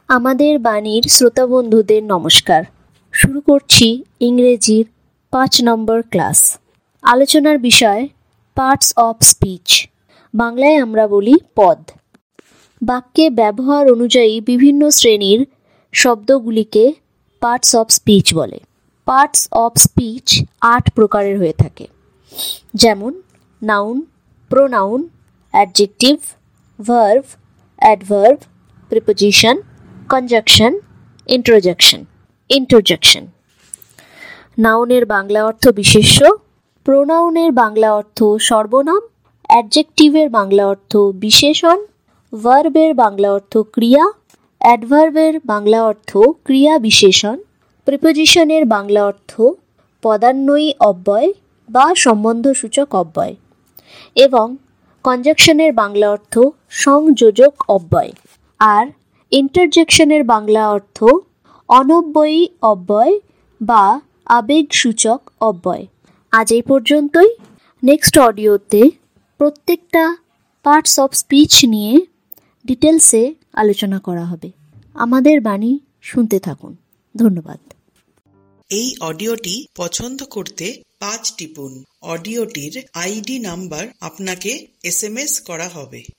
আমাদের বাণীর শ্রোতা বন্ধুদের নমস্কার। শুরু করছি ইংরেজির 5 নম্বর ক্লাস। আলোচনার বিষয় পার্টস অফ স্পিচ। বাংলায় আমরা বলি পদ। বাক্যে ব্যবহার অনুযায়ী বিভিন্ন শ্রেণীর শব্দগুলিকে পার্টস অফ স্পিচ বলে। পার্টস অফ স্পিচ 8 প্রকারের হয়ে থাকে, যেমন noun, pronoun, adjective, verb, adverb, preposition, conjunction, interjection. নাউনের বাংলা অর্থ বিশেষ্য, প্রোনাউনের বাংলা অর্থ সর্বনাম, অ্যাডজেক্টিভের বাংলা অর্থ বিশেষণ, ভার্বের বাংলা অর্থ ক্রিয়া, অ্যাডভার্বের বাংলা অর্থ ক্রিয়া বিশেষণ, প্রিপোজিশনের বাংলা অর্থ পদান্বয়ী অব্যয় বা সম্বন্ধসূচক অব্যয় এবং কনজাংশনের বাংলা অর্থ সংযোজক অব্যয়। আর ইন্টারজেকশনের বাংলা অর্থ অনব্যয়ী অব্যয় বা আবেগসূচক অব্যয়। আজ এই পর্যন্তই। নেক্সট অডিওতে প্রত্যেকটা পার্টস অফ স্পিচ নিয়ে ডিটেলসে আলোচনা করা হবে। আমাদের বাণী শুনতে থাকুন। ধন্যবাদ। এই অডিওটি পছন্দ করতে 5 টিপুন। অডিওটির আইডি নাম্বার আপনাকে SMS করা হবে।